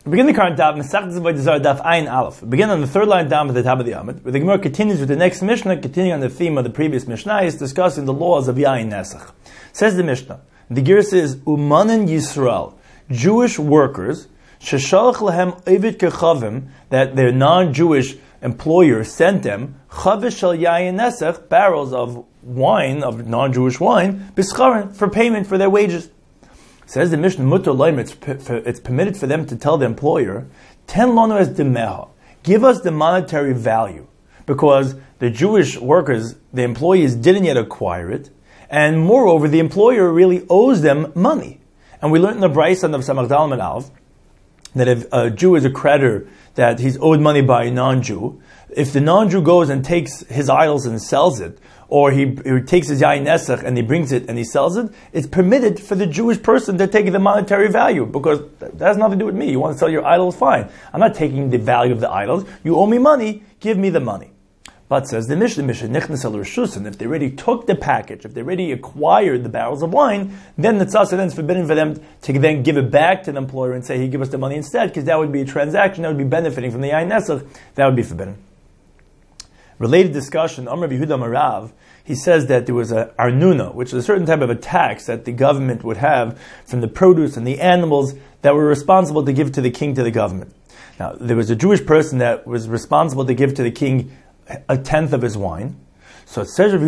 Begin the current daf, Masechtas Avodah Zarah daf Ayin Aleph. Begin on the third line down at the top of the Amud, where the Gemara continues with the next Mishnah, continuing on the theme of the previous Mishnah, is discussing the laws of Yayin Nesach. Says the Mishnah, the Girsa is Umanan Yisrael, Jewish workers, Sheshalach Lahem Ovid Kechavim, that their non-Jewish employer sent them, Chavish Shal Yayin Nesach, barrels of wine, of non-Jewish wine, Bischarin, for payment for their wages. Says the Mishnah, Mutar Loim, it's permitted for them to tell the employer, Ten lanu es demeha, give us the monetary value, because the Jewish workers, the employees, didn't yet acquire it, and moreover, the employer really owes them money. And we learned in the Brayson of Samach Dalman Alv that if a Jew is a creditor, that he's owed money by a non-Jew, if the non-Jew goes and takes his idols and sells it, or he takes his Yayin Nesach and he brings it and he sells it, it's permitted for the Jewish person to take the monetary value, because that has nothing to do with me. You want to sell your idols, fine. I'm not taking the value of the idols. You owe me money, give me the money. But says the Mishnah, Nichnas el Rishusin, if they already took the package, if they already acquired the barrels of wine, then the tzasa, then it's forbidden for them to then give it back to the employer and say, he give us the money instead, because that would be a transaction, that would be benefiting from the Yayin Nesach, that would be forbidden. Related discussion, Amr Yehuda Marav, he says that there was a arnuna, which is a certain type of a tax that the government would have from the produce and the animals that were responsible to give to the king, to the government. Now, there was a Jewish person that was responsible to give to the king a tenth of his wine. So it says,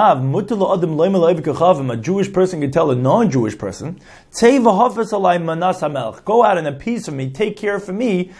a Jewish person could tell a non-Jewish person, go out and appease for me, take care for me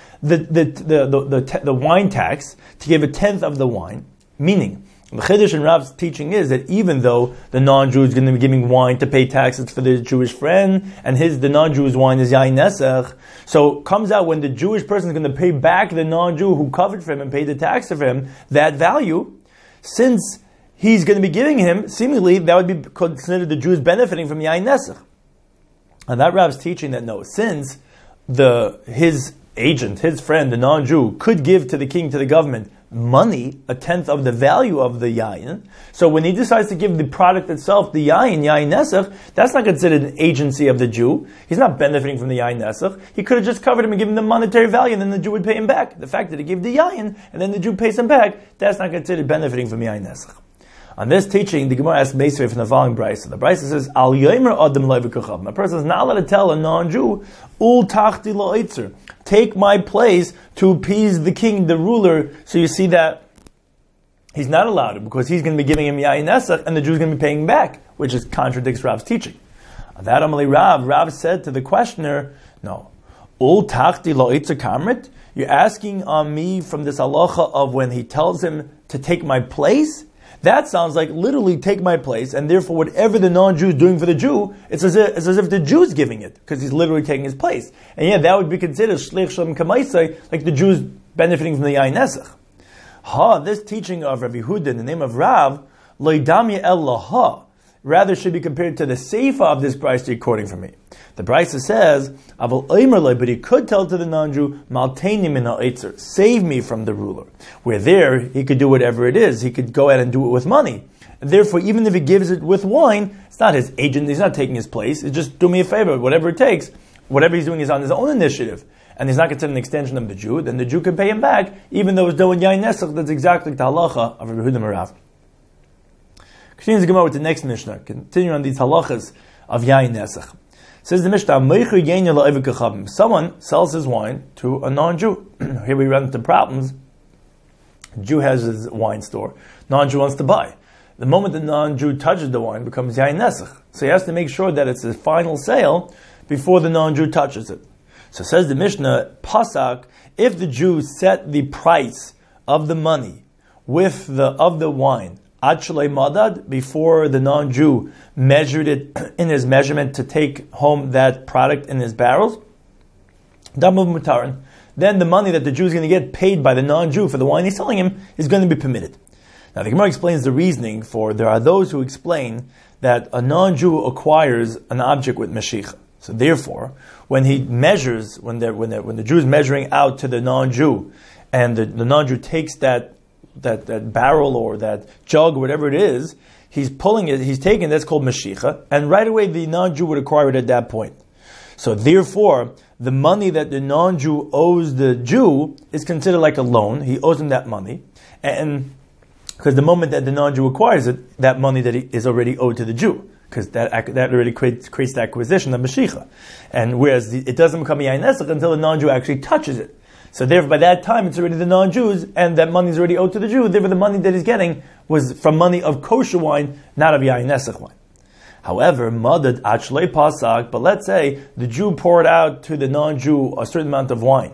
the wine tax, to give a tenth of the wine. Meaning, the Chiddush and Rav's teaching is that even though the non-Jew is going to be giving wine to pay taxes for the Jewish friend, and the non-Jew's wine is Yayin Nesach, so it comes out when the Jewish person is going to pay back the non-Jew who covered for him and paid the tax for him, that value, since he's going to be giving him, seemingly that would be considered the Jew is benefiting from Yayin Nesach. And that Rav's teaching that no, since his agent, his friend, the non-Jew, could give to the king, to the government, money, a tenth of the value of the yayin. So when he decides to give the product itself, the yayin nesach, that's not considered an agency of the Jew. He's not benefiting from the yayin nesach. He could have just covered him and given him the monetary value, and then the Jew would pay him back. The fact that he gave the yayin, and then the Jew pays him back, that's not considered benefiting from yayin nesach. On this teaching, the Gemara asks Meisvei from the following brayso. The brayso says, "Al yomer adam lo v'kachav." A person is not allowed to tell a non-Jew, "Ul tachti lo itzer," take my place to appease the king, the ruler. So you see that he's not allowed it, because he's going to be giving him yayin nesach, and the Jew's going to be paying back, which contradicts Rav's teaching. On that Amalei Rav said to the questioner, "No, ul tachti lo itzer kamrit." You're asking on me from this halacha of when he tells him to take my place. That sounds like literally take my place, and therefore whatever the non-Jew is doing for the Jew, it's as if the Jew is giving it, because he's literally taking his place. And that would be considered shlich shalom kamaisai, like the Jew is benefiting from the yayin nesach. This teaching of Rabbi Yehuda in the name of Rav, lo yidamya el laha, rather should be compared to the seifa of this brayso according from me. The brayso says, "Aval omer lo," but he could tell to the non-Jew, "Malteini min ha'itzer," save me from the ruler. Where there he could do whatever it is. He could go out and do it with money. And therefore, even if he gives it with wine, it's not his agent. He's not taking his place. It's just do me a favor, whatever it takes. Whatever he's doing is on his own initiative, and he's not considered an extension of the Jew. Then the Jew can pay him back, even though it's doing yayin nesach. That's exactly the halacha of Rabbi Yehuda Marav. Continues the Gemara with the next Mishnah, continuing on these halachas of yayin nesach. Says the Mishnah, someone sells his wine to a non-Jew. Here we run into problems. Jew has his wine store. Non-Jew wants to buy. The moment the non-Jew touches the wine, it becomes yayin nesach. So he has to make sure that it's a final sale before the non-Jew touches it. So says the Mishnah, Pasak, if the Jew set the price of the money of the wine, Achlei madad, before the non-Jew measured it in his measurement to take home that product in his barrels, Damav mutarin, then the money that the Jew is going to get paid by the non-Jew for the wine he's selling him is going to be permitted. Now the Gemara explains the reasoning for, there are those who explain that a non-Jew acquires an object with Mashiach. So therefore, when he measures, when the Jew is measuring out to the non-Jew, and the non-Jew takes that barrel or that jug, whatever it is, he's pulling it, he's taking, that's called Mashiach, and right away the non-Jew would acquire it at that point. So therefore, the money that the non-Jew owes the Jew is considered like a loan. He owes him that money. And because the moment that the non-Jew acquires it, that money that is already owed to the Jew, because that already creates the acquisition of Mashiach. And whereas it doesn't become Yain Nesach until the non-Jew actually touches it. So therefore, by that time, it's already the non-Jews, and that money is already owed to the Jew. Therefore, the money that he's getting was from money of kosher wine, not of Yain Nesach wine. However, madad achlei pasak, but let's say the Jew poured out to the non-Jew a certain amount of wine,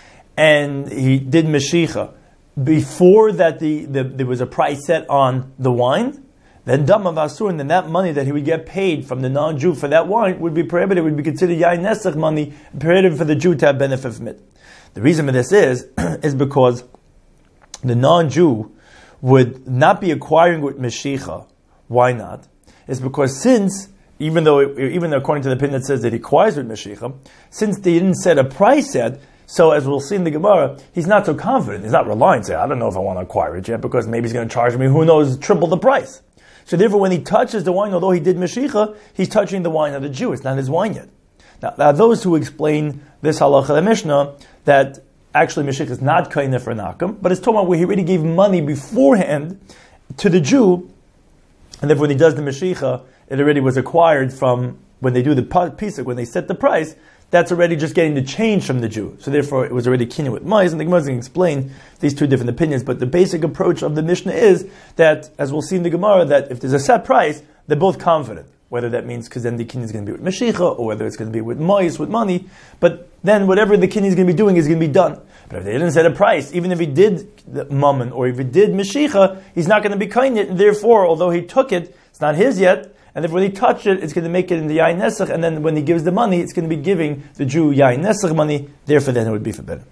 and he did Mashiach. Before that there was a price set on the wine, then damav asur, and then that money that he would get paid from the non-Jew for that wine would be prohibited, would be considered Yain Nesach money, prohibited for the Jew to have benefit from it. The reason for this is because the non-Jew would not be acquiring with Mashiach. Why not? It's because even though according to the opinion that says that he acquires with Mashiach, since they didn't set a price yet, so as we'll see in the Gemara, he's not so confident. He's not relying, say, I don't know if I want to acquire it yet, because maybe he's going to charge me, who knows, triple the price. So therefore, when he touches the wine, although he did Mashiach, he's touching the wine of the Jew. It's not his wine yet. Now those who explain this halacha the Mishnah, that actually Mashiach is not kainah for Nakam, but it's talking about where he already gave money beforehand to the Jew, and therefore when he does the Mashiach, it already was acquired from, when they do the Pesach, when they set the price, that's already just getting the change from the Jew. So therefore it was already kinyan with mais, and the Gemara is going to explain these two different opinions, but the basic approach of the Mishnah is that, as we'll see in the Gemara, that if there's a set price, they're both confident. Whether that means because then the kinyan is going to be with Mashiach, or whether it's going to be with mais, with money, but then whatever the kinyan is going to be doing is going to be done. But if they didn't set a price, even if he did the mammon, or if he did Mashiach, he's not going to be kainah, and therefore, although he took it, it's not his yet, and if when he touched it, it's going to make it in the Yain Nesach, and then when he gives the money, it's going to be giving the Jew Yain Nesach money, therefore then it would be forbidden.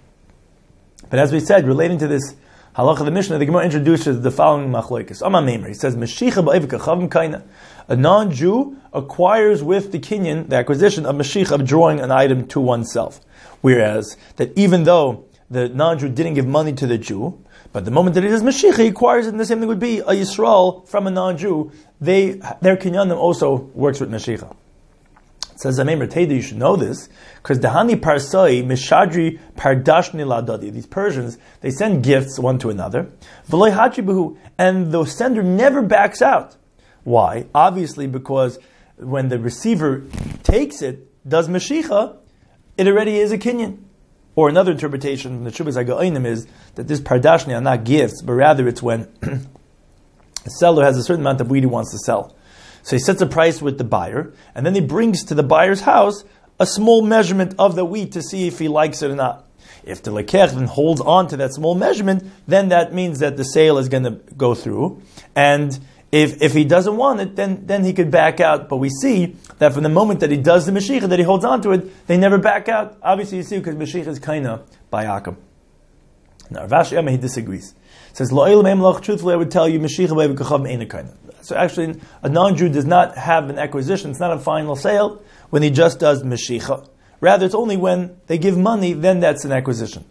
But as we said, relating to this halacha of the Mishnah, the Gemara introduces the following machlokes. Amar Meimer, he says, Mashiach ba'ivka chavim kaina. A non-Jew acquires with the kinyan the acquisition of Mashiach, of drawing an item to oneself. Whereas, that even though the non-Jew didn't give money to the Jew, but the moment that he does Mashiach, he acquires it, and the same thing would be a Yisrael from a non-Jew. Their kinyanim also works with Mashiach. It says, Ameimer Teda, you should know this, because Dahani Parsai, Mishadri Pardashni Ladadi. These Persians, they send gifts one to another. V'loi hachi behu, and the sender never backs out. Why? Obviously because when the receiver takes it, does Mashiach, it already is a kinyan. Or another interpretation, the Shubas HaGa'onim, is that this Pardashni are not gifts, but rather it's when a seller has a certain amount of wheat he wants to sell. So he sets a price with the buyer, and then he brings to the buyer's house a small measurement of the wheat to see if he likes it or not. If the lekech then holds on to that small measurement, then that means that the sale is going to go through. And if he doesn't want it, then he could back out. But we see that from the moment that he does the Mashiach, that he holds on to it, they never back out. Obviously, you see, because Mashiach is kaina by Akam. Now, Rav Ashi Yama, he disagrees. He says, truthfully, I would tell you, Mashiach b'evikachav ain't a kaina. So actually, a non-Jew does not have an acquisition. It's not a final sale when he just does Mashiach. Rather, it's only when they give money, then that's an acquisition.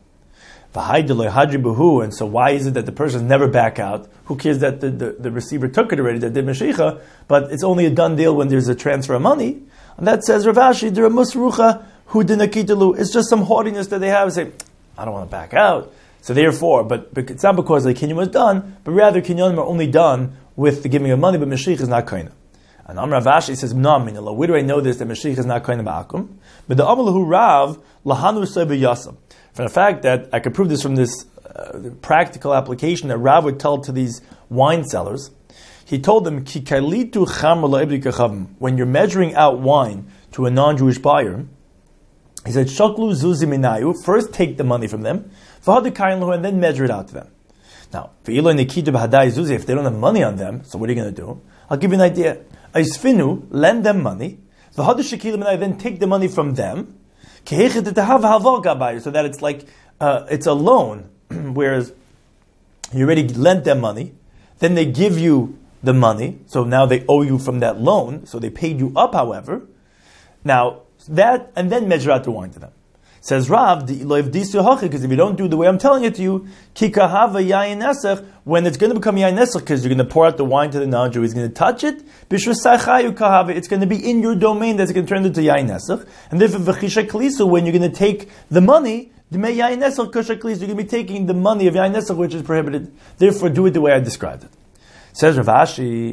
And so why is it that the person never back out? Who cares that the receiver took it already, that did Mashiach, but it's only a done deal when there's a transfer of money? And that says, Rav Ashi, there are musrucha hu dinakitalu. It's just some haughtiness that they have. Say, I don't want to back out. So therefore, but it's not because the kinyan was done, but rather kinyanim are only done with the giving of money, but Mashiach is not kaina. And Rav Ashi says, no, where do I know this, that Mashiach is not kaina ba'akum? But the amalahu Rav, lahanu sebe yasam. For the fact that I could prove this from this practical application that Rav would tell to these wine sellers, he told them, Ki kalitu chamr when you're measuring out wine to a non-Jewish buyer, he said, Shaklu zuzi minayu, first take the money from them, and then measure it out to them. Now, if they don't have money on them, so what are you going to do? I'll give you an idea. Aisfinu, lend them money, then take the money from them, so that it's like it's a loan, whereas you already lent them money, then they give you the money, so now they owe you from that loan, so they paid you up, however. Now, that, and then measure out the wine to them. Says Rav, because if you don't do the way I'm telling it to you, kikahava yayin nesach, when it's going to become yayin nesach, because you're going to pour out the wine to the non-Jew, he's going to touch it, it's going to be in your domain that's going to turn into yayin nesach, and therefore v'chisha klisu, when you're going to take the money, you're going to be taking the money of yayin nesach, which is prohibited. Therefore, do it the way I described it. Says Rav Ashi,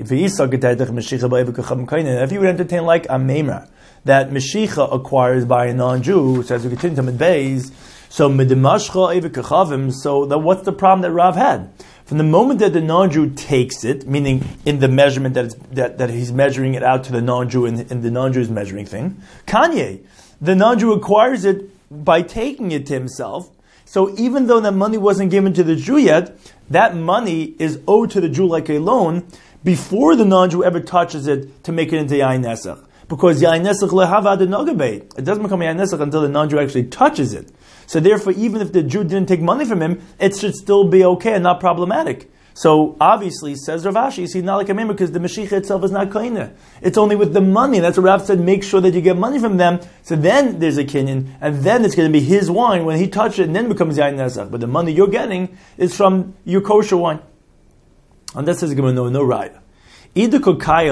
if you would entertain like a meimer, that Meshicha acquires by a non-Jew, says we continue to Medbeis, so what's the problem that Rav had? From the moment that the non-Jew takes it, meaning in the measurement that he's measuring it out to the non-Jew and the non-Jew's measuring thing, Kanye, the non-Jew acquires it by taking it to himself. So even though that money wasn't given to the Jew yet, that money is owed to the Jew like a loan before the non-Jew ever touches it to make it into Yain Nesach. Because Yain Nesach lehava de nogabei. It doesn't become Yain Nesach until the non-Jew actually touches it. So therefore, even if the Jew didn't take money from him, it should still be okay and not problematic. So obviously, says Rav Ashi, he's not like a member because the Mashiach itself is not koine. It's only with the money. That's what Rav said, make sure that you get money from them. So then there's a kinyan, and then it's going to be his wine when he touches it, and then it becomes Yain Nesach. But the money you're getting is from your kosher wine. And that says no raya. If it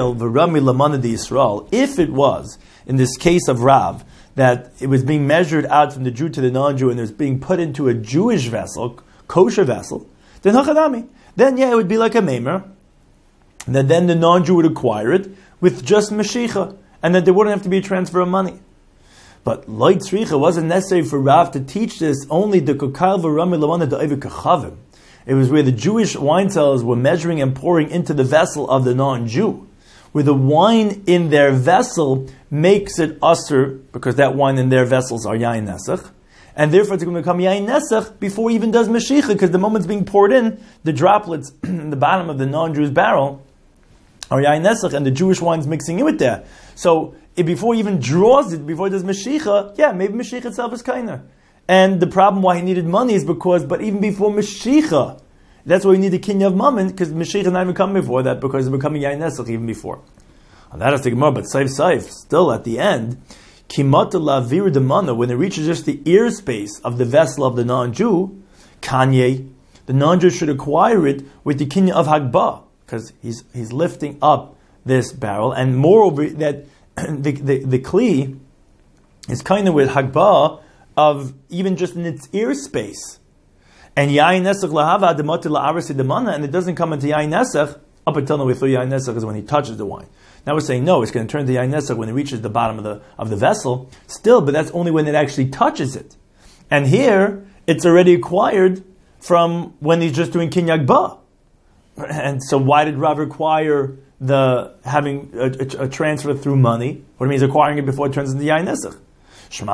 was, in this case of Rav, that it was being measured out from the Jew to the non-Jew and it was being put into a Jewish vessel, kosher vessel, then hachadami. Then it would be like a meimer, that then the non-Jew would acquire it with just Mashicha, and that there wouldn't have to be a transfer of money. But Loit Tzricha wasn't necessary for Rav to teach this, only the Kokal V'Rami Lamana Da'ivik Kachavim. It was where the Jewish wine sellers were measuring and pouring into the vessel of the non-Jew, where the wine in their vessel makes it usher, because that wine in their vessels are Yain Nesach, and therefore it's going to become Yain Nesach before he even does Mashicha, because the moment it's being poured in, the droplets in the bottom of the non-Jew's barrel are Yain Nesach, and the Jewish wine's mixing in with that. So before he even draws it, before he does Mashicha, maybe Mashicha itself is kinder. And the problem why he needed money is because, but even before Mashicha, that's why we need the Kinya of Mammon, because Mashiach is not even coming before that, because it's becoming Yain Nesach even before. And that is the Gemara, but Saif, still at the end, Kimata Lavir Demana, when it reaches just the ear space of the vessel of the non-Jew, Kanye, the non-Jew should acquire it with the Kinya of Hagbah, because he's lifting up this barrel, and moreover, that the Kli is kind of with Hagbah of even just in its ear space. And Yain Nesach lahava demati la'arasi demana, and it doesn't come into Yain Nesach up until now we thought Yain Nesach is when he touches the wine. Now we're saying no, it's going to turn to Yain Nesach when it reaches the bottom of the vessel. Still, but that's only when it actually touches it. And here it's already acquired from when he's just doing Kinyag Ba. And so why did Rav require the having a transfer through money? What it means acquiring it before it turns into Yain Nesach? So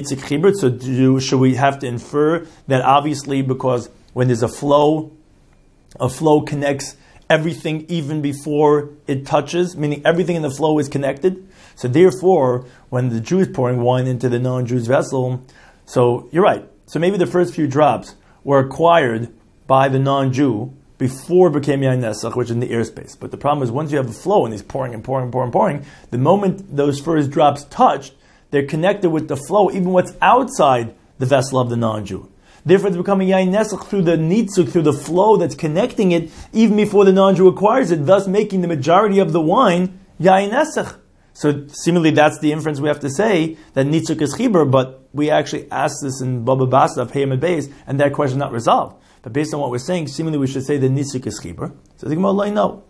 should we have to infer that obviously because when there's a flow connects everything even before it touches, meaning everything in the flow is connected. So therefore, when the Jew is pouring wine into the non-Jew's vessel, so you're right. So maybe the first few drops were acquired by the non-Jew before it became Yain Nesach, which is in the airspace. But the problem is once you have a flow and he's pouring, the moment those first drops touched, they're connected with the flow, even what's outside the vessel of the non-Jew. Therefore, it's becoming Yain Nesach through the nitzuk, through the flow that's connecting it, even before the non-Jew acquires it, thus making the majority of the wine Yain Nesach. So, seemingly, that's the inference we have to say, that nitzuk is chibur, but we actually asked this in Baba Basa, Peyam and Beis, and that question is not resolved. But based on what we're saying, seemingly we should say that nitzuk is chibur. So, the Gemara, no.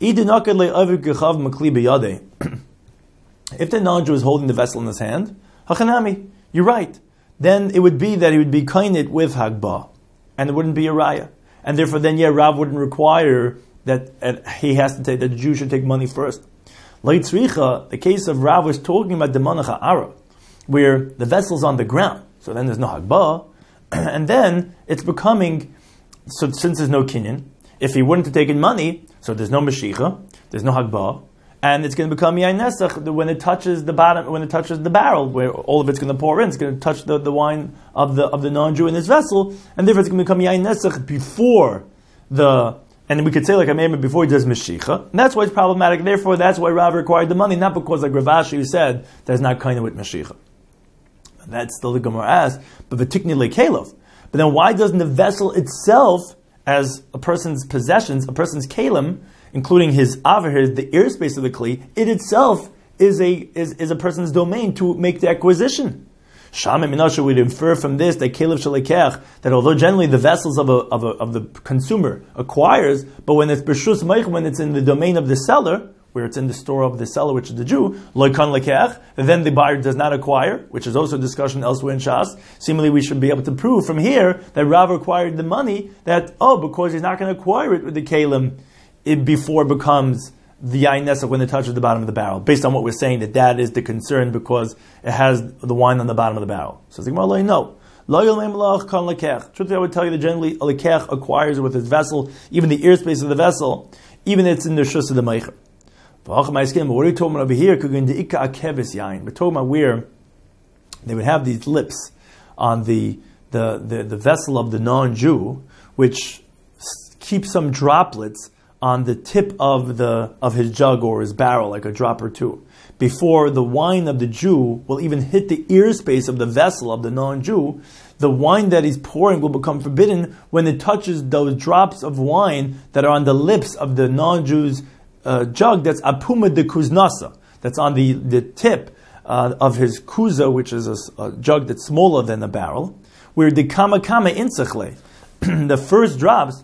If the non-Jew is holding the vessel in his hand, hachanami, you're right. Then it would be that he would be kainit with hagbah, and it wouldn't be a raya. And therefore then, Rav wouldn't require that he has to take, that the Jew should take money first. Leitzricha, the case of Rav was talking about the manach ha'ara, where the vessel's on the ground, so then there's no hagbah, and then it's becoming, so since there's no kinyan, if he wouldn't have taken money, so there's no mashicha, there's no hagbah, and it's going to become Yain Nesach when it touches the bottom, when it touches the barrel, where all of it's going to pour in. It's going to touch the wine of the non-Jew in his vessel, and therefore it's going to become Yain Nesach before and we could say like a man before he does Mashicha. And that's why it's problematic. Therefore, that's why Rav required the money, not because like Rav Ashi said there's not kind of with Mashicha. That's still the Gemara asks, but v'tikni le'kelov. But then why doesn't the vessel itself, as a person's possessions, a person's kalim, including his aver, the airspace of the kli, it itself is a person's domain to make the acquisition? Shama Minasha would infer from this that Kelev Shalekech, that although generally the vessels of the consumer acquires, but when it's Bershus Meich, when it's in the domain of the seller, where it's in the store of the seller, which is the Jew, Loikan Lekech, then the buyer does not acquire, which is also a discussion elsewhere in Shas. Seemingly we should be able to prove from here that Rav acquired the money, that, because he's not going to acquire it with the Kalim, it before it becomes the Yain Nesach when it touches the bottom of the barrel, based on what we're saying, that is the concern because it has the wine on the bottom of the barrel. So the Gemara, no. Truthfully, I would tell you that generally a lekech acquires it with his vessel, even the airspace of the vessel, even if it's in the shus of the meicher. What are you talking about over here? We're talking about where they would have these lips on the vessel of the non-Jew, which keep some droplets on the tip of his jug or his barrel, like a drop or two, before the wine of the Jew will even hit the ear space of the vessel of the non-Jew. The wine that he's pouring will become forbidden when it touches those drops of wine that are on the lips of the non-Jew's jug. That's apuma de kuznasa. That's on the tip of his kuza, which is a jug that's smaller than a barrel, where the kama insachle, the first drops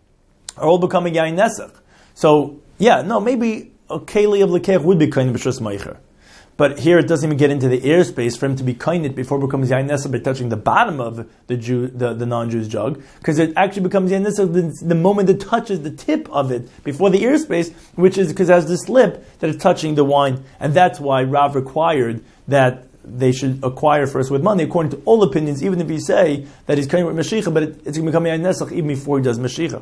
are all becoming yain nesach. So, maybe a keli of lekech would be kind of b'shus meicher. But here it doesn't even get into the airspace for him to be kainit before it becomes yain nesach by touching the bottom of the non-Jew's jug, because it actually becomes yain nesach the moment it touches the tip of it before the airspace, which is because it has this lip that is touching the wine, and that's why Rav required that they should acquire first with money, according to all opinions, even if you say that he's kainit with Mashiach, but it's going to become yain nesach even before he does Mashiach.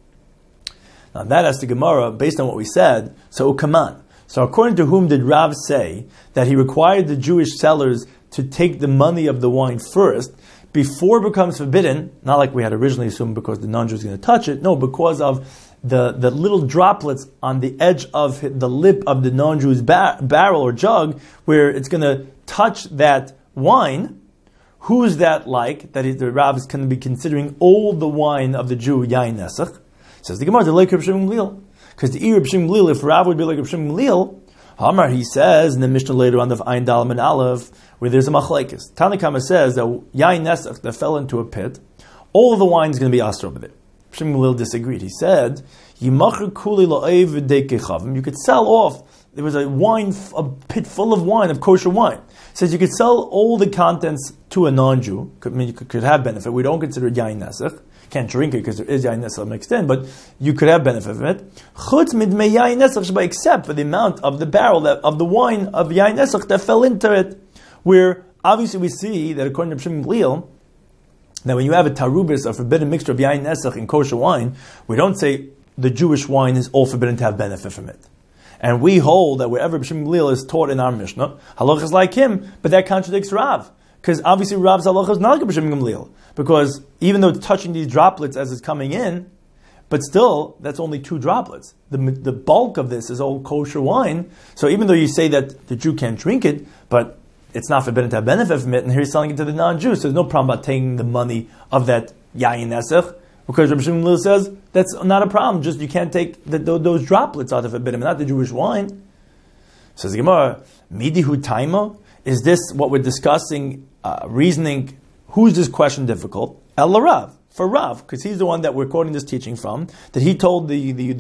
Now that as the Gemara, based on what we said, so Ukaman. So according to whom did Rav say that he required the Jewish sellers to take the money of the wine first, before it becomes forbidden, not like we had originally assumed because the non-Jew is going to touch it, no, because of the little droplets on the edge of the lip of the non-Jew's barrel or jug, where it's going to touch that wine. Who is that like? That the Rav is going to be considering all the wine of the Jew, Yain Nesach. Says the Gemara, like Reb Shimon Gamliel. Because the Reb Shimon Gamliel, if Rav would be like Reb Shimon Gamliel, Hamar, he says in the Mishnah later on of Ein Dalam and Aleph, where there's a machlekes. Tanakama says that Yain Nesach that fell into a pit, all of the wine is going to be asked over there. Reb Shimon Gamliel disagreed. He said, Yimacher kuli la'ev v'deikechavim. You could sell off. There was a pit full of wine, of kosher wine. It says you could sell all the contents to a non-Jew. You could have benefit. We don't consider it Yain Nesach. Can't drink it because there is yain nesach mixed in, but you could have benefit from it. Chutz midmei yain nesach, except for the amount of the barrel of the wine of yain nesach that fell into it, where obviously we see that according to Shimon Gamliel, that when you have a tarubis, a forbidden mixture of yain nesach and kosher wine, we don't say the Jewish wine is all forbidden to have benefit from it. And we hold that wherever Shimon Gamliel is taught in our Mishnah, halach is like him, but that contradicts Rav. Because obviously Rav's halacha is not like Shimon Gamliel. Because even though it's touching these droplets as it's coming in, but still, that's only 2 droplets. The bulk of this is all kosher wine. So even though you say that the Jew can't drink it, but it's not forbidden to have benefit from it, and here he's selling it to the non-Jew, so there's no problem about taking the money of that yain nesach, because Rabbi Shimon Gamliel says that's not a problem, just you can't take those droplets out of forbidden, not the Jewish wine. Says the Gemara, Midihu Taima? Is this what we're discussing, reasoning? Who is this question difficult? El Rav, for Rav, because he's the one that we're quoting this teaching from, that he told the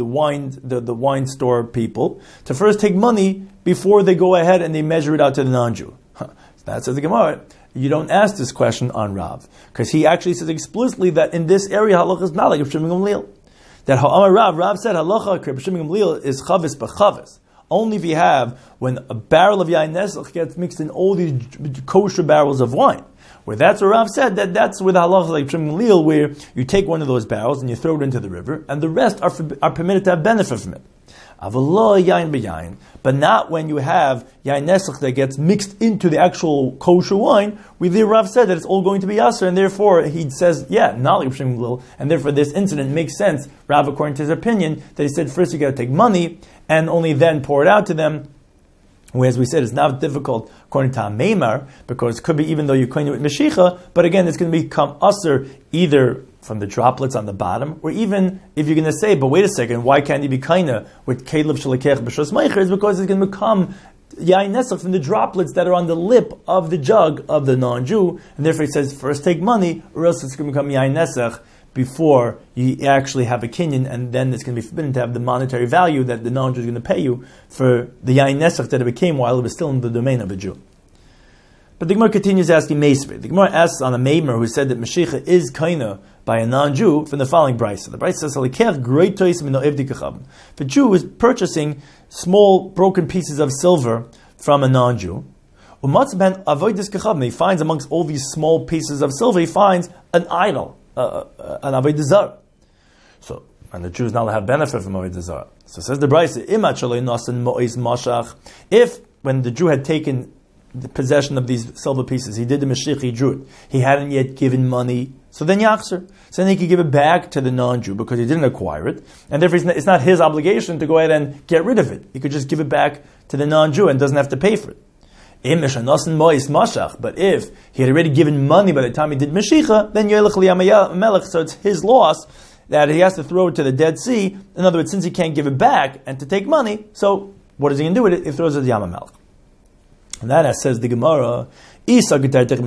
wine store people to first take money before they go ahead and they measure it out to the non-Jew. That says the Gemara. You don't ask this question on Rav, because he actually says explicitly that in this area halacha is not like Reb Shimon Gamliel. That Ha'amar Rav said halacha Reb Shimon Gamliel is chavis b'chavis. Only if you have when a barrel of yain nesach gets mixed in all these kosher barrels of wine. Where that's where Rav said that's where the halacha like Shimon Gamliel, where you take one of those barrels and you throw it into the river, and the rest are permitted to have benefit from it. Avallah yain b'yain, but not when you have yain nesach that gets mixed into the actual kosher wine. We there Rav said that it's all going to be aser, and therefore he says, not like Shimon Gamliel, and therefore this incident makes sense. Rav, according to his opinion, that he said first you got to take money and only then pour it out to them, Whereas we said it's not difficult according to Meimar, because it could be even though you're koine with Meshicha, but again, it's going to become usher either from the droplets on the bottom, or even if you're going to say, but wait a second, why can't you be koine with Kelev Shalekech B'Shos Meicher? It's because it's going to become Yain Nesach from the droplets that are on the lip of the jug of the non-Jew, and therefore he says, first take money, or else it's going to become Yain Nesach before you actually have a kinyan, and then it's going to be forbidden to have the monetary value that the non-Jew is going to pay you for the Yain Nesach that it became while it was still in the domain of a Jew. But the Gemara continues asking Meisver. The Gemara asks on a Meimer who said that Meshicha is kaina by a non-Jew from the following brisa. The brisa says, if a Jew is purchasing small broken pieces of silver from a non-Jew, he finds amongst all these small pieces of silver, he finds an idol, an avodah zarah. So, and the Jew is not allowed to have benefit from avodah zarah. So says the brisa, if when the Jew had taken the possession of these silver pieces, he did the Mashiach, he drew it, he hadn't yet given money, so then Yachzer. So then he could give it back to the non-Jew because he didn't acquire it, and therefore it's not his obligation to go ahead and get rid of it. He could just give it back to the non-Jew and doesn't have to pay for it. But if he had already given money by the time he did Mashiach, then Yelech Melech, so it's his loss that he has to throw it to the Dead Sea. In other words, since he can't give it back and to take money, so what is he going to do with it? He throws it to Yam HaMelech. And that, as says the Gemara, if you hold like a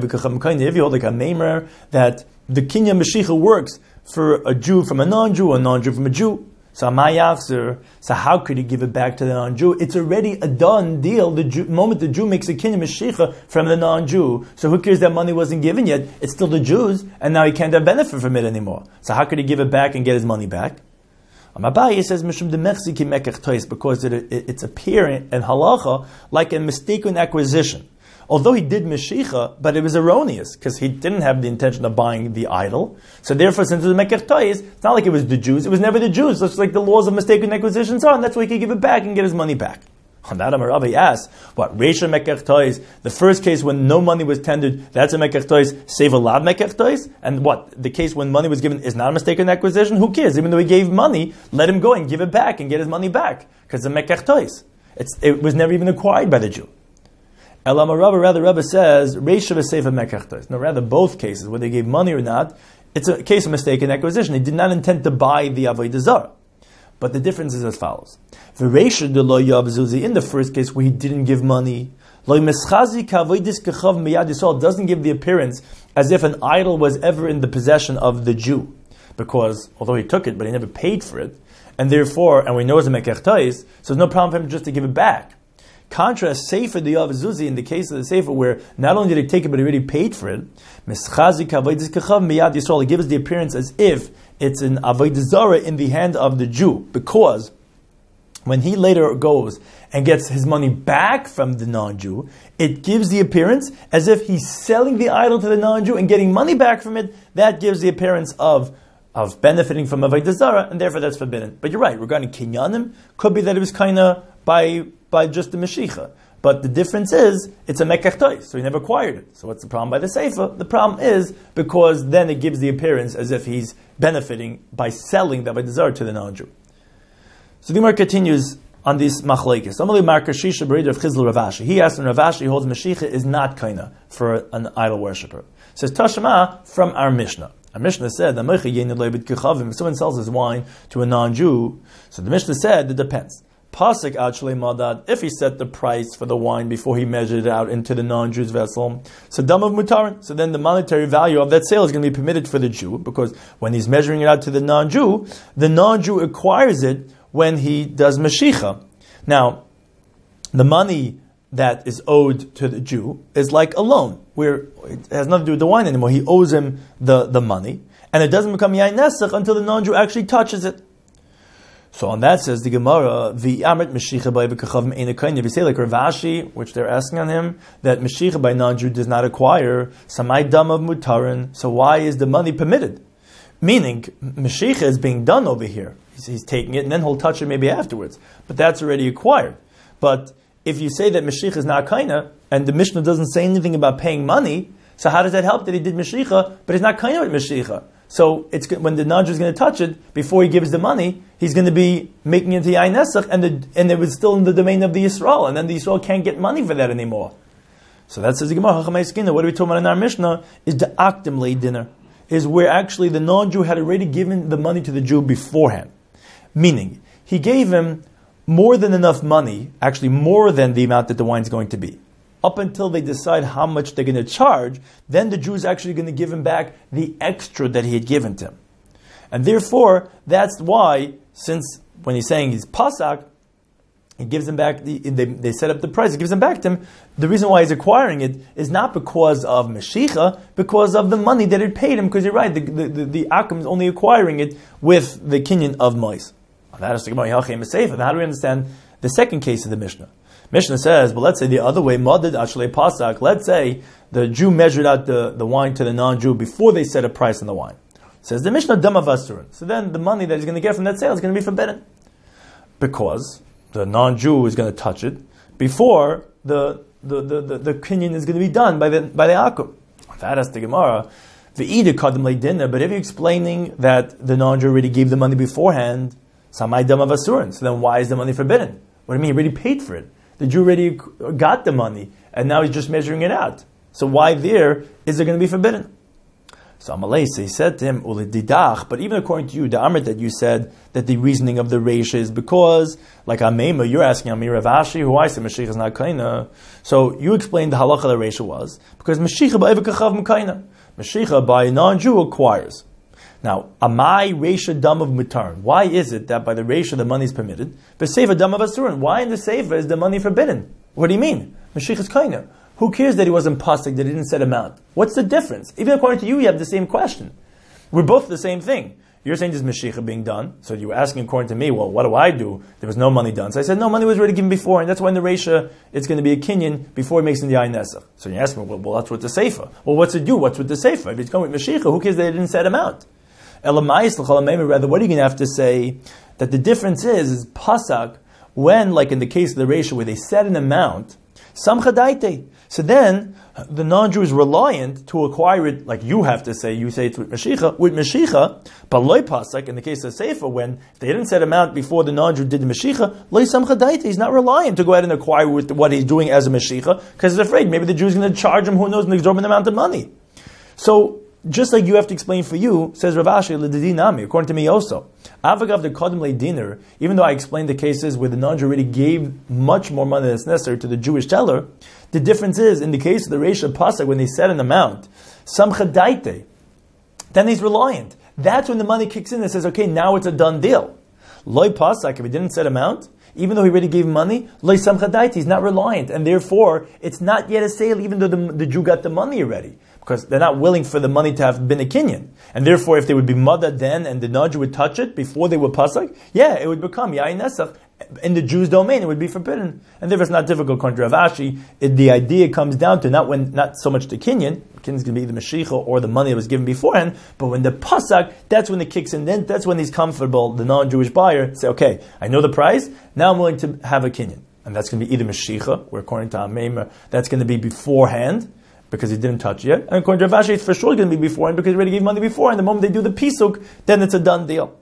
meimer that the kinyan Mashiach works for a Jew from a non-Jew, or a non-Jew from a Jew, so how could he give it back to the non-Jew? It's already a done deal. The moment the Jew makes a kinyan Mashiach from the non-Jew, so who cares that money wasn't given yet? It's still the Jews, and now he can't have benefit from it anymore. So how could he give it back and get his money back? Abaye says because it's appearing in halacha like a mistaken acquisition. Although he did Meshicha, but it was erroneous because he didn't have the intention of buying the idol. So therefore, since it was mekech tois, it's not like it was the Jews. It was never the Jews. It's like the laws of mistaken acquisitions are, and that's why he could give it back and get his money back. On that, Amarabi asks, what, Reisha Mekech Tois, the first case when no money was tendered, that's a Mekech Tois, save a lot Mekech Tois? And what, the case when money was given is not a mistaken acquisition? Who cares? Even though he gave money, let him go and give it back and get his money back. Because it's a Mekech Tois. It was never even acquired by the Jew. Elam rather Rabbi says, Reisha v'seifa Mekech Tois. No, rather both cases, whether they gave money or not, it's a case of mistaken acquisition. He did not intend to buy the Avodah Zarah. But the difference is as follows. In the first case where he didn't give money, doesn't give the appearance as if an idol was ever in the possession of the Jew. Because although he took it, but he never paid for it, and therefore, and we know it's a mekech tois, so there's no problem for him just to give it back. Contrast Sefer the Yav Zuzi in the case of the Sefer where not only did he take it, but he already paid for it. He gives the appearance as if it's an avodah zarah in the hand of the Jew, because when he later goes and gets his money back from the non-Jew, it gives the appearance as if he's selling the idol to the non-Jew and getting money back from it. That gives the appearance of benefiting from avodah zarah, and therefore that's forbidden. But you're right, regarding kinyanim, could be that it was kind of by just the Mashiach. But the difference is, it's a mekech tois, so he never acquired it. So what's the problem by the Sefer? The problem is, because then it gives the appearance as if he's benefiting by selling the avodah zarah to the non-Jew. So the Gemara continues on this machlekes. He asked when Rav Ashi holds Mashiach is not kaina for an idol worshipper. Says Tashma from our Mishnah. Our Mishnah said that if someone sells his wine to a non-Jew, so the Mishnah said it depends. Pasuk actually madad, if he set the price for the wine before he measured it out into the non-Jew's vessel, so dam of mutarin, so then the monetary value of that sale is going to be permitted for the Jew, because when he's measuring it out to the non-Jew acquires it when he does Mashiach. Now, the money that is owed to the Jew is like a loan, where it has nothing to do with the wine anymore. He owes him the money, and it doesn't become Yain Nesach until the non-Jew actually touches it. So on that says the Gemara, the Amrit Mashiach by Bekachavim Ein Kain. If you say like Rav Ashi, which they're asking on him, that Mashiach by non-Jew does not acquire Samai Dam of Mutarin, so why is the money permitted? Meaning, Mashiach is being done over here. He's taking it and then he'll touch it maybe afterwards. But that's already acquired. But if you say that Mashiach is not kaina, and the Mishnah doesn't say anything about paying money, so how does that help that he did Mashiach, but he's not kaina with Mashiach? So it's when the non-Jew is going to touch it, before he gives the money, he's going to be making it into Yain Nesach, and it was still in the domain of the Yisrael, and then the Yisrael can't get money for that anymore. So that says the Gemara, what are we talking about in our Mishnah, is the Akdim lay dinner, is where actually the non-Jew had already given the money to the Jew beforehand. Meaning, he gave him more than enough money, actually more than the amount that the wine's going to be. Up until they decide how much they're going to charge, then the Jew is actually going to give him back the extra that he had given to him. And therefore, that's why, since when he's saying he's pasak, he gives him back, they set up the price, he gives him back to him. The reason why he's acquiring it is not because of Mashiach, because of the money that it paid him, because you're right, the Akum is only acquiring it with the kinyan of Mois. That is the Gemara Yalchem Sefer. How do we understand the second case of the Mishnah? Mishnah says, but let's say the other way, Madad Ashlei Pasak, let's say the Jew measured out the wine to the non-Jew before they set a price on the wine. Says the Mishnah, Dama Vasurin. So then the money that he's going to get from that sale is going to be forbidden. Because the non-Jew is going to touch it before the kinyan is going to be done by the Akum. That is the Gemara. V'ida Kadam Lei Dinner, but if you're explaining that the non-Jew already gave the money beforehand, Samai Dama Vasurin. So then why is the money forbidden? What do you mean? He already paid for it. The Jew already got the money, and now he's just measuring it out. So why there is it going to be forbidden? So Amalei, he said to him, Ulididach, but even according to you, the Amrit that you said that the reasoning of the Reisha is because, like Amema, you're asking Amir Rav Ashi, who I said Mashiach is not kaina. So you explained the halacha of the Reisha was, because Mashiach ba'evakachav m'kaina. Mashiach by a non-Jew acquires. Now, Amai Reisha Dam of Mutar. Why is it that by the Reisha the money is permitted, but Sefer Dam of Asurin? Why in the Sefer is the money forbidden? What do you mean? Mashiach is kaina. Who cares that he wasn't pasuk, that he didn't set amount? What's the difference? Even according to you, you have the same question. We're both the same thing. You're saying there's Mashiach being done, so you were asking according to me, well, what do I do? There was no money done. So I said, no, money was already given before, and that's why in the Reisha, it's going to be a kinyan before he makes in the Yain Nesach. So you're asking, well, that's with the Sefer. Well, what's it do? What's with the Sefer? If it's going with Mashiach, who cares that he didn't set amount? Rather, what are you going to have to say? That the difference is pasak, when, like in the case of the Reisha, where they set an amount, samcha daite. So then, the non-Jew is reliant to acquire it, like you have to say, you say it's with Mashiach. With Mashiach, but loy pasak, in the case of Sefer, when they didn't set amount before the non-Jew did the Mashiach, loy samcha daite, he's not reliant to go ahead and acquire with what he's doing as a Mashiach, because he's afraid maybe the Jew is going to charge him, who knows, an exorbitant amount of money. So, just like you have to explain for you, says Rav Ashi, l'didinami, according to me also. Avagav the Kodem Leidiner, even though I explained the cases where the non-Jew already gave much more money that's necessary to the Jewish teller, the difference is, in the case of the Reisha Pasuk, when they set an amount, Samcha Daite, then he's reliant. That's when the money kicks in and says, okay, now it's a done deal. Loi Pasuk, if he didn't set amount, even though he already gave money, Loi Samcha Daite, he's not reliant, and therefore, it's not yet a sale, even though the Jew got the money already. Because they're not willing for the money to have been a kinyan. And therefore, if they would be mother then, and the non-Jew would touch it before they were pasak, yeah, it would become Yain Nesach. In the Jew's domain, it would be forbidden. And therefore, it's not difficult. Contra Rav Ashi, the idea comes down to not so much the kinyan is going to be the Mashiach or the money that was given beforehand, but when the pasak, that's when it kicks in. Then that's when he's comfortable, the non-Jewish buyer, say, okay, I know the price, now I'm willing to have a kinyan. And that's going to be either Mashiach, where according to Ameimer, that's going to be beforehand, because he didn't touch yet. And according to Rav Ashi, it's for sure going to be beforehand, because he already gave money before, and the moment they do the pisuk, then it's a done deal.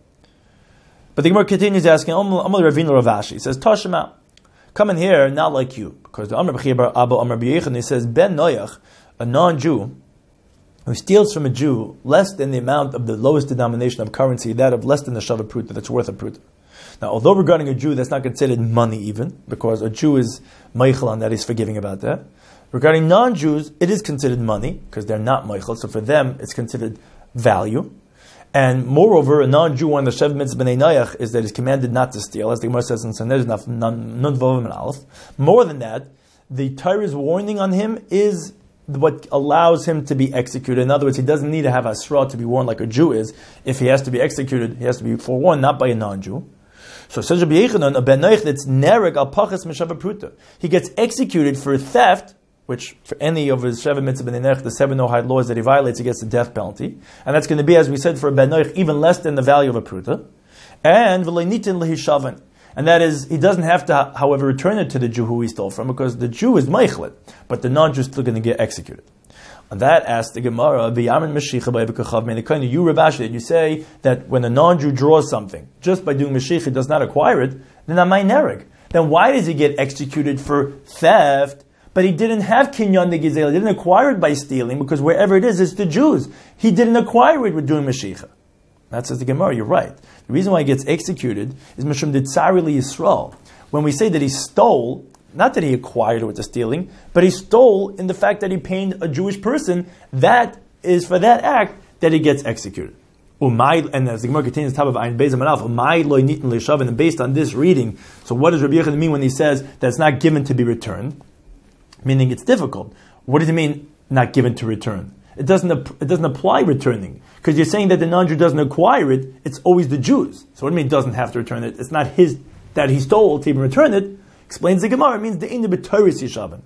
But the Gemara continues asking, Amal Ravina Rav Ashi, he says, Tashema, come in here, not like you. Because the Amr B'chir Bar Abba Amr B'yechan, he says, Ben Noyach, a non-Jew, who steals from a Jew less than the amount of the lowest denomination of currency, that of less than the Shava Pruta, that's worth a Pruta. Now, although regarding a Jew, that's not considered money even, because a Jew is Meichel on that, he's forgiving about that. Regarding non-Jews, it is considered money, because they're not Meichel, so for them, it's considered value. And moreover, a non-Jew on the Shev Mitzvah B'nai Nayach is that he's commanded not to steal, as the Gemara says in Sanhedrin, Nun Vovim and Aleph. More than that, the Torah's warning on him is what allows him to be executed. In other words, he doesn't need to have Asra to be warned like a Jew is. If he has to be executed, he has to be forewarned, not by a non-Jew. So says Rabbi Yechanan, a Ben Noach that's Nereg al Pachas Meshava Pruta. He gets executed for theft, which for any of his Sheva Mitzvah B'nai Nech, the 7 Noahide laws that he violates, he gets the death penalty. And that's going to be, as we said, for a Ben Noach, even less than the value of a Pruta. And V'leinitin Lehishavan. And that is, he doesn't have to, however, return it to the Jew who he stole from, because the Jew is Meichlet, but the non-Jew is still going to get executed. On that, asked the Gemara, you Rav Ashi, you say that when a non-Jew draws something, just by doing Mashiach does not acquire it, then I'm nereg. Then why does he get executed for theft? But he didn't have kinyan de gizela, he didn't acquire it by stealing, because wherever it is, it's the Jews. He didn't acquire it with doing Mashiach. That says the Gemara, you're right. The reason why he gets executed is Mishum de Tzari li Yisrael. When we say that he stole, not that he acquired it with the stealing, but he stole in the fact that he pained a Jewish person, that is for that act that he gets executed. And as the Gemara continues, top of Ayin Beis Amud Aleph, and based on this reading, so what does Rabbi Yochanan mean when he says that it's not given to be returned? Meaning it's difficult. What does it mean, not given to return? It doesn't apply returning. Because you're saying that the non-Jew doesn't acquire it, it's always the Jews. So what do you mean doesn't have to return it? It's not his, that he stole to even return it. Explains the Gemara, it means the Inda B'Toris Yishavan.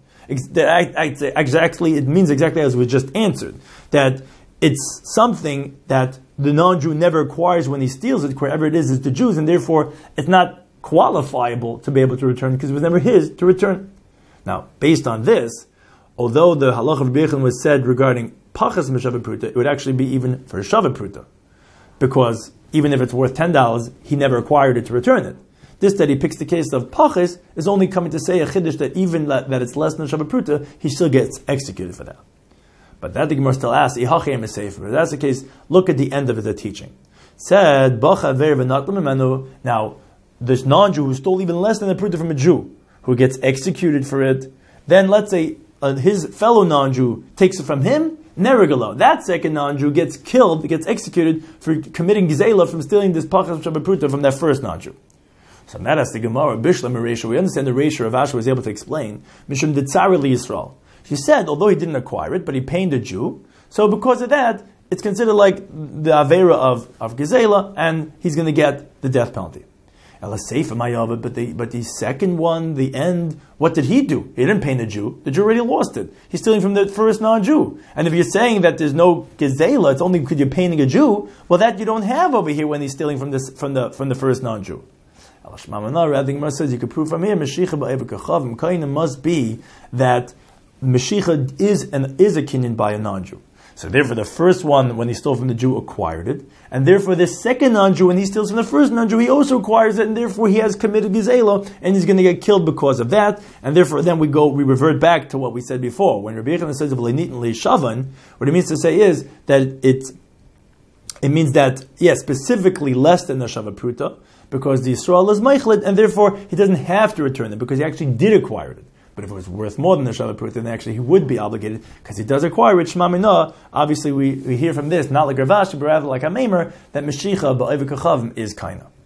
Exactly, it means exactly as we just answered. That it's something that the non-Jew never acquires when he steals it, wherever it is the Jews, and therefore it's not qualifiable to be able to return because it was never his to return. Now, based on this, although the halacha of Rabbi Yochanan was said regarding pachas m'shaveh pruta, it would actually be even for shaveh pruta, because even if it's worth $10, he never acquired it to return it. This that he picks the case of pachas is only coming to say a chiddush that even that it's less than shaveh pruta, he still gets executed for that. But that the Gemara still asks, Ihachem is safer. If that's the case, look at the end of the teaching. Said, now, this non-Jew who stole even less than a pruta from a Jew, who gets executed for it, then let's say his fellow non-Jew takes it from him, nerigalo. That second non-Jew gets killed, gets executed for committing gizela, from stealing this pachas shabbat pruta from that first non-Jew. So that has the Gemara, Bishlam Reisha. We understand the Reisha Rav Ashi was able to explain, Mishum de Tzari li Yisrael. She said, although he didn't acquire it, but he pained a Jew, so because of that, it's considered like the Avera of Gizela, and he's going to get the death penalty. But the second one, the end, what did he do? He didn't paint a Jew. The Jew already lost it. He's stealing from the first non-Jew. And if you're saying that there's no Gizela, it's only because you're painting a Jew, well, that you don't have over here when he's stealing from the first non-Jew. The Gemara says you could prove from here, Mashiach must be that Mashiach is a kinyan by a non-Jew. So therefore the first one, when he stole from the Jew, acquired it. And therefore the second non-Jew, when he steals from the first non-Jew, he also acquires it, and therefore he has committed gizela, and he's going to get killed because of that. And therefore then we revert back to what we said before. When Rabbi Yochanan says of le'nitin le'shavan, what it means to say is that it means that, yes, specifically less than the Shavah Pruta, because the Yisrael is Meichlet, and therefore he doesn't have to return it, because he actually did acquire it. But if it was worth more than the Shavah Pruta, then actually he would be obligated, because he does acquire it. Shema Minah, obviously we hear from this, not like Rav Ashi, but rather like a Maimer, that Meshicha Ba'ev Kachavim is Kaina.